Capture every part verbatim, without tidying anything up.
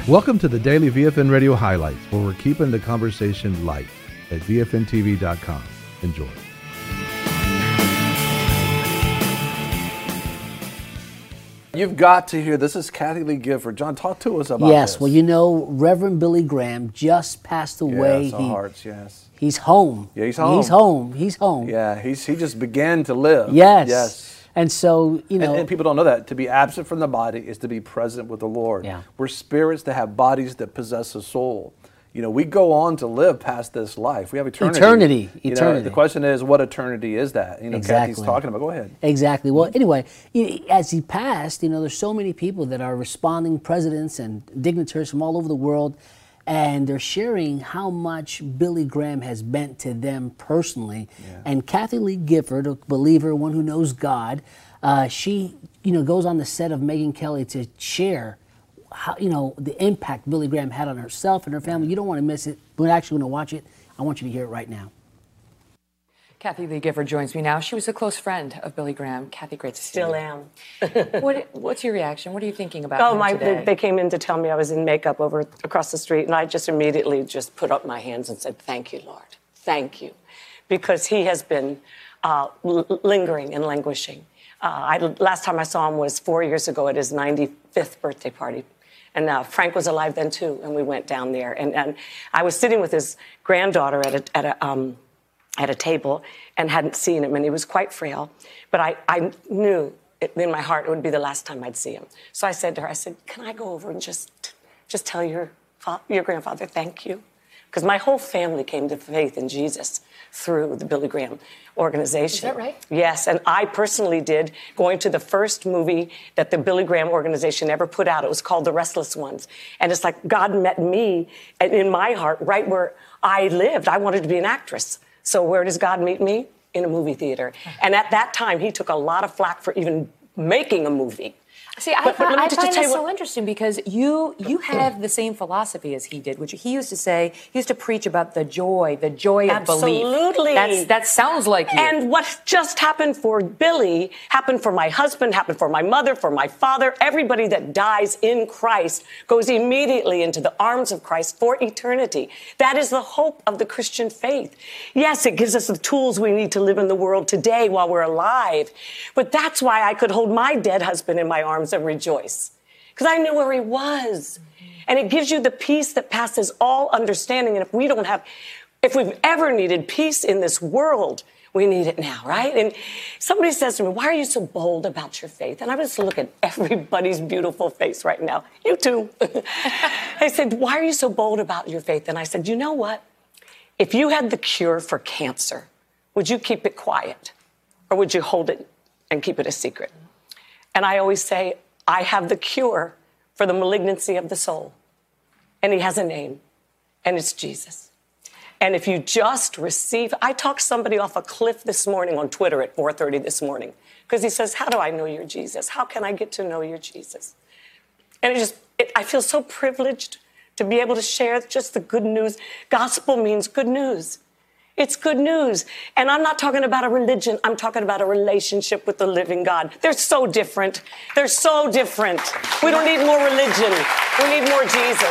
Welcome to the Daily V F N Radio Highlights, where we're keeping the conversation light at V F N T V dot com. Enjoy. You've got to hear, this is Kathie Lee Gifford. John, talk to us about yes, this. Yes, well, you know, Reverend Billy Graham just passed away. Yes, our he, hearts, yes. He's home. Yeah, he's home. He's home. He's home. Yeah, he's he just began to live. Yes. Yes. And so, you know. And, and people don't know that. To be absent from the body is to be present with the Lord. Yeah. We're spirits that have bodies that possess a soul. You know, we go on to live past this life. We have eternity. Eternity. You eternity. know, the question is, what eternity is that? You know, exactly. Kathie's talking about. Go ahead. Exactly. Well, anyway, as he passed, you know, there's so many people that are responding, presidents and dignitaries from all over the world, and they're sharing how much Billy Graham has meant to them personally. Yeah. And Kathie Lee Gifford, a believer, one who knows God, uh, she, you know, goes on the set of Megyn Kelly to share how, you know, the impact Billy Graham had on herself and her family. You don't want to miss it. We're actually going to watch it. I want you to hear it right now. Kathie Lee Gifford joins me now. She was a close friend of Billy Graham. Kathie, great to see Still you. Still am. what, what's your reaction? What are you thinking about oh, him my, today? They came in to tell me I was in makeup over across the street, and I just immediately just put up my hands and said, thank you, Lord. Thank you. Because he has been uh, l- lingering and languishing. Uh, I, last time I saw him was four years ago at his ninety-fifth birthday party. And uh, Frank was alive then, too, and we went down there. And, and I was sitting with his granddaughter at a, at a, um, at a table and hadn't seen him, and he was quite frail. But I, I knew it, in my heart it would be the last time I'd see him. So I said to her, I said, can I go over and just, just tell your, your grandfather thank you? Because my whole family came to faith in Jesus through the Billy Graham organization. Is that right? Yes, and I personally did, going to the first movie that the Billy Graham organization ever put out. It was called The Restless Ones. And it's like God met me in my heart right where I lived. I wanted to be an actress. So where does God meet me? In a movie theater. And at that time, he took a lot of flack for even making a movie. See, I, but, but I find this what, so interesting because you you have the same philosophy as he did, which he used to say, he used to preach about the joy, the joy of belief. Absolutely. That's, that sounds like you. And what just happened for Billy happened for my husband, happened for my mother, for my father. Everybody that dies in Christ goes immediately into the arms of Christ for eternity. That is the hope of the Christian faith. Yes, it gives us the tools we need to live in the world today while we're alive. But that's why I could hold my dead husband in my arms and rejoice, because I knew where he was. And it gives you the peace that passes all understanding. And if we don't have, if we've ever needed peace in this world, we need it now, right? And somebody says to me, why are you so bold about your faith? And I just look at everybody's beautiful face right now. You too. They said, why are you so bold about your faith? And I said, you know what? If you had the cure for cancer, would you keep it quiet? Or would you hold it and keep it a secret? And I always say, I have the cure for the malignancy of the soul. And he has a name, and it's Jesus. And if you just receive, I talked somebody off a cliff this morning on Twitter at four thirty this morning, because he says, how do I know you're Jesus? How can I get to know you're Jesus? And it just, it, I feel so privileged to be able to share just the good news. Gospel means good news. It's good news. And I'm not talking about a religion. I'm talking about a relationship with the living God. They're so different. They're so different. We don't need more religion. We need more Jesus.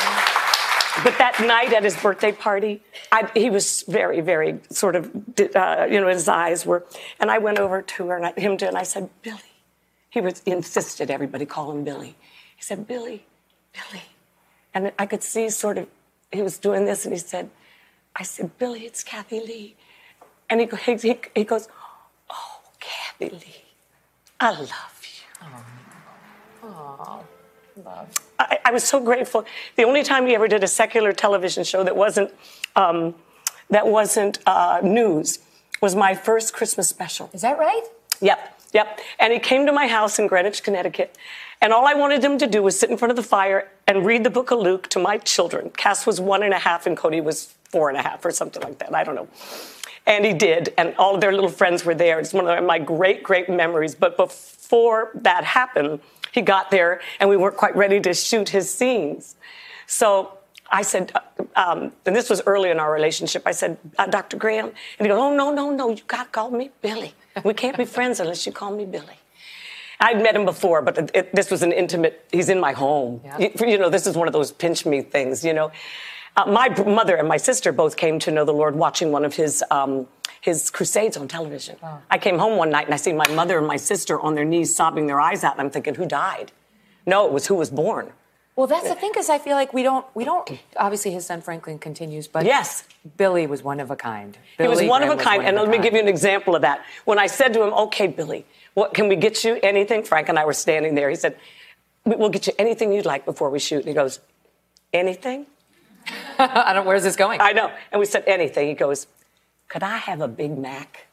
But that night at his birthday party, I, he was very, very sort of, uh, you know, his eyes were, and I went over to her and I, him to, and I said, Billy. He was he insisted everybody call him Billy. He said, Billy, Billy. And I could see sort of, he was doing this and he said, I said, Billy, it's Kathie Lee. And he, he, he goes, oh, Kathie Lee, I love you. Oh, oh love. I, I was so grateful. The only time he ever did a secular television show that wasn't, um, that wasn't uh, news was my first Christmas special. Is that right? Yep, yep. And he came to my house in Greenwich, Connecticut. And all I wanted him to do was sit in front of the fire and read the book of Luke to my children. Cass was one and a half and Cody was four and a half or something like that. I don't know. And he did. And all of their little friends were there. It's one of my great, great memories. But before that happened, he got there and we weren't quite ready to shoot his scenes. So I said, um, and this was early in our relationship, I said, uh, Doctor Graham. And he goes, oh, no, no, no, you got to call me Billy. We can't be friends unless you call me Billy. I'd met him before, but it, it, this was an intimate, he's in my home. Yeah. You, you know, this is one of those pinch me things, you know. Uh, my mother and my sister both came to know the Lord watching one of his um, his crusades on television. Oh. I came home one night and I see my mother and my sister on their knees sobbing their eyes out, and I'm thinking, who died? No, it was who was born. Well, that's the thing, because I feel like we don't, we don't, obviously his son Franklin continues, but yes, Billy was one of a kind. Billy he was one Graham of a kind, and let me give you an example of that. When I said to him, okay, Billy, what can we get you? Anything? Frank and I were standing there. He said, we'll get you anything you'd like before we shoot. And he goes, anything? I don't, where's this going? I know. And we said, anything. He goes, could I have a Big Mac?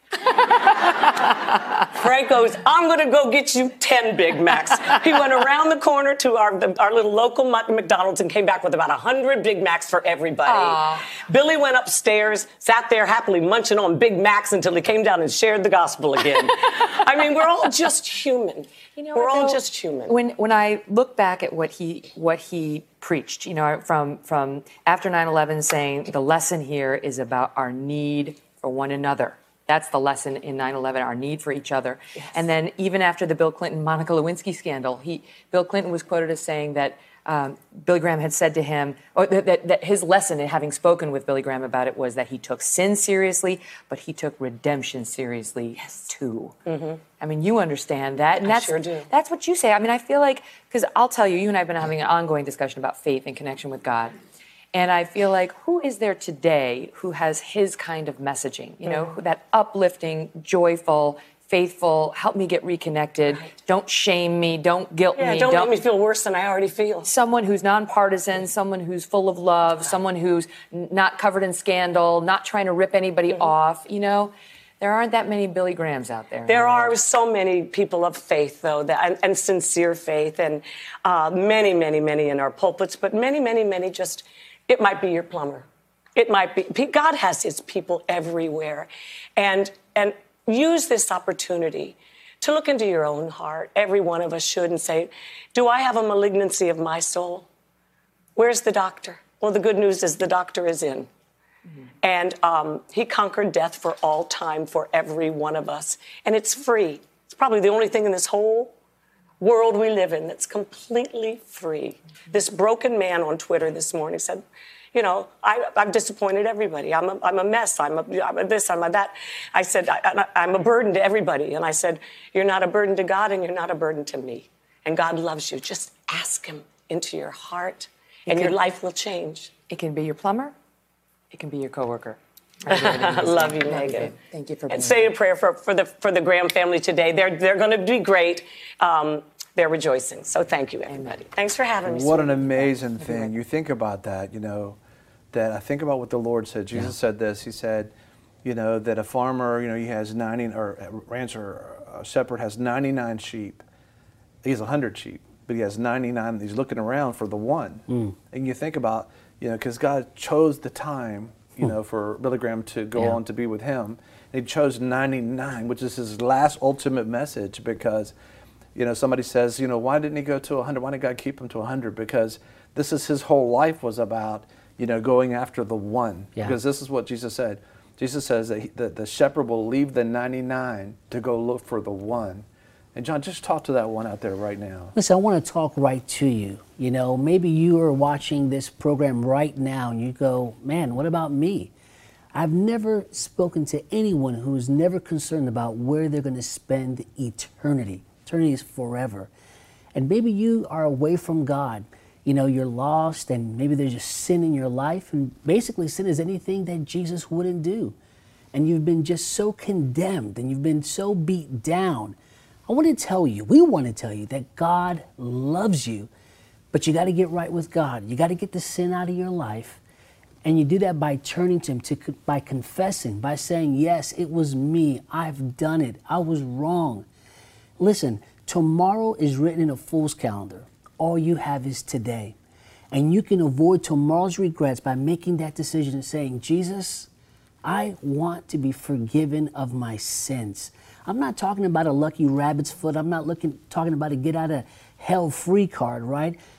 Frank goes, I'm going to go get you ten Big Macs. He went around the corner to our, the, our little local McDonald's and came back with about one hundred Big Macs for everybody. Aww. Billy went upstairs, sat there happily munching on Big Macs until he came down and shared the gospel again. I mean, we're all just human. You know, we're all though, just human. When when I look back at what he what he preached, you know, from from after nine eleven, saying the lesson here is about our need for one another. That's the lesson in nine eleven, our need for each other. Yes. And then even after the Bill Clinton, Monica Lewinsky scandal, he, Bill Clinton was quoted as saying that um, Billy Graham had said to him, or that, that, that his lesson in having spoken with Billy Graham about it was that he took sin seriously, but he took redemption seriously yes. too. Mm-hmm. I mean, you understand that. And I that's, sure do. That's what you say. I mean, I feel like, because I'll tell you, you and I have been having an ongoing discussion about faith and connection with God. And I feel like, who is there today who has his kind of messaging? You know, mm-hmm. that uplifting, joyful, faithful, help me get reconnected. Right. Don't shame me. Don't guilt yeah, me. Don't, don't make me feel worse than I already feel. Someone who's nonpartisan, someone who's full of love, someone who's not covered in scandal, not trying to rip anybody mm-hmm. off. You know, there aren't that many Billy Grahams out there. There are so many people of faith, though, that, and, and sincere faith, and uh, many, many, many in our pulpits, but many, many, many just... It might be your plumber. It might be. God has his people everywhere. And, and use this opportunity to look into your own heart. Every one of us should, and say, do I have a malignancy of my soul? Where's the doctor? Well, the good news is the doctor is in. Mm-hmm. And um, he conquered death for all time for every one of us. And it's free. It's probably the only thing in this whole world we live in that's completely free. This broken man on Twitter this morning said, you know, I, I've disappointed everybody. I'm a, I'm a mess. I'm a, I'm a this, I'm a that. I said, I, I'm a burden to everybody. And I said, you're not a burden to God and you're not a burden to me. And God loves you. Just ask him into your heart and your life will change. It can be your plumber. It can be your coworker. I love you, Megan. Thank you for being And say here. a prayer for, for the for the Graham family today. They're they're going to be great. Um, they're rejoicing. So thank you, everybody. Amen. Thanks for having me. What an amazing thing. You think about that, you know, that I think about what the Lord said. Jesus yeah. said this. He said, you know, that a farmer, you know, he has ninety, or a rancher, a shepherd has ninety-nine sheep. He has one hundred sheep, but he has ninety-nine. He's looking around for the one. Mm. And you think about, you know, because God chose the time, you know, for Billy Graham to go yeah. on to be with him. And he chose ninety-nine, which is his last ultimate message, because, you know, somebody says, you know, why didn't he go to one hundred? Why did God keep him to one hundred? Because this is his whole life was about, you know, going after the one. Yeah. Because this is what Jesus said. Jesus says that he, the, the shepherd will leave the ninety-nine to go look for the one. And John, just talk to that one out there right now. Listen, I want to talk right to you. You know, maybe you are watching this program right now and you go, man, what about me? I've never spoken to anyone who's never concerned about where they're going to spend eternity. Eternity is forever. And maybe you are away from God. You know, you're lost and maybe there's just sin in your life. And basically sin is anything that Jesus wouldn't do. And you've been just so condemned and you've been so beat down. I want to tell you, we want to tell you that God loves you, but you got to get right with God. You got to get the sin out of your life. And you do that by turning to him, to, by confessing, by saying, yes, it was me. I've done it. I was wrong. Listen, tomorrow is written in a fool's calendar. All you have is today. And you can avoid tomorrow's regrets by making that decision and saying, Jesus, I want to be forgiven of my sins. I'm not talking about a lucky rabbit's foot. I'm not looking, talking about a get out of hell free card, right?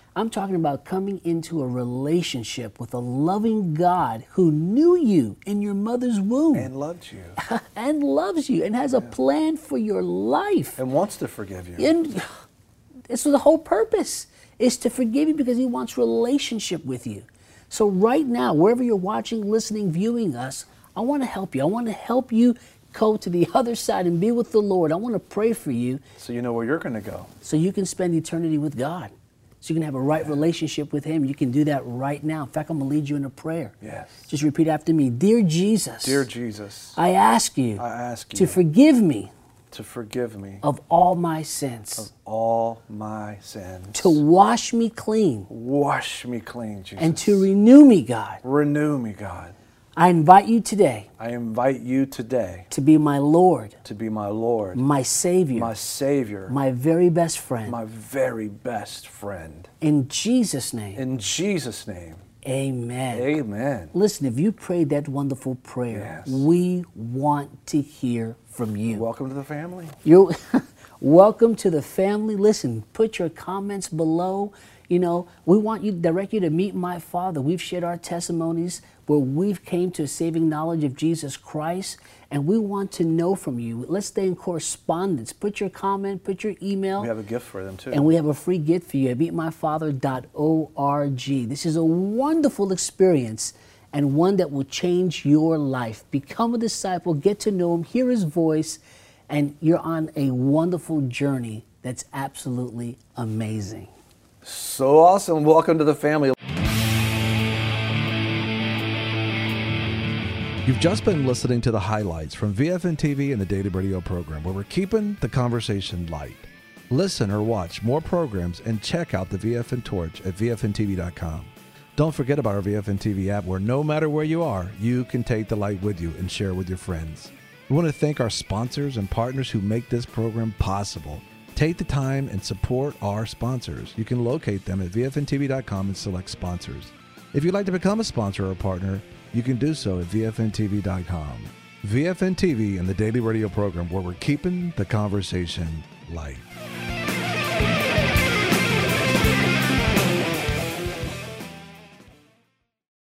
I'm talking about coming into a relationship with a loving God who knew you in your mother's womb. And loved you. And loves you and has a plan for your life. And wants to forgive you. And this is the whole purpose, is to forgive you because he wants relationship with you. So right now, wherever you're watching, listening, viewing us, I want to help you. I want to help you go to the other side and be with the Lord. I want to pray for you. So you know where you're going to go. So you can spend eternity with God. So you can have a right relationship with him. You can do that right now. In fact, I'm going to lead you in a prayer. Yes. Just repeat after me. Dear Jesus. Dear Jesus. I ask you. I ask you. To forgive me. To forgive me. Of all my sins. Of all my sins. To wash me clean. Wash me clean, Jesus. And to renew me, God. Renew me, God. I invite you today. I invite you today. To be my Lord. To be my Lord. My Savior. My Savior. My very best friend. My very best friend. In Jesus' name. In Jesus' name. Amen. Amen. Listen, if you prayed that wonderful prayer, yes. we want to hear from you. Welcome to the family. You're welcome to the family. Listen, put your comments below. You know, we want you direct you to meet my Father. We've shared our testimonies where we've came to a saving knowledge of Jesus Christ, and we want to know from you. Let's stay in correspondence. Put your comment, put your email. We have a gift for them too. And we have a free gift for you at meet my father dot org. This is a wonderful experience and one that will change your life. Become a disciple, get to know him, hear his voice, and you're on a wonderful journey that's absolutely amazing. So awesome. Welcome to the family. You've just been listening to the highlights from V F N T V and the Daily Radio program, where we're keeping the conversation light. Listen or watch more programs and check out the V F N Torch at V F N T V dot com. Don't forget about our V F N T V app, where no matter where you are, you can take the light with you and share with your friends. We want to thank our sponsors and partners who make this program possible. Take the time and support our sponsors. You can locate them at V F N T V dot com and select sponsors. If you'd like to become a sponsor or a partner, you can do so at V F N T V dot com. V F N T V and the Daily Radio program, where we're keeping the conversation light.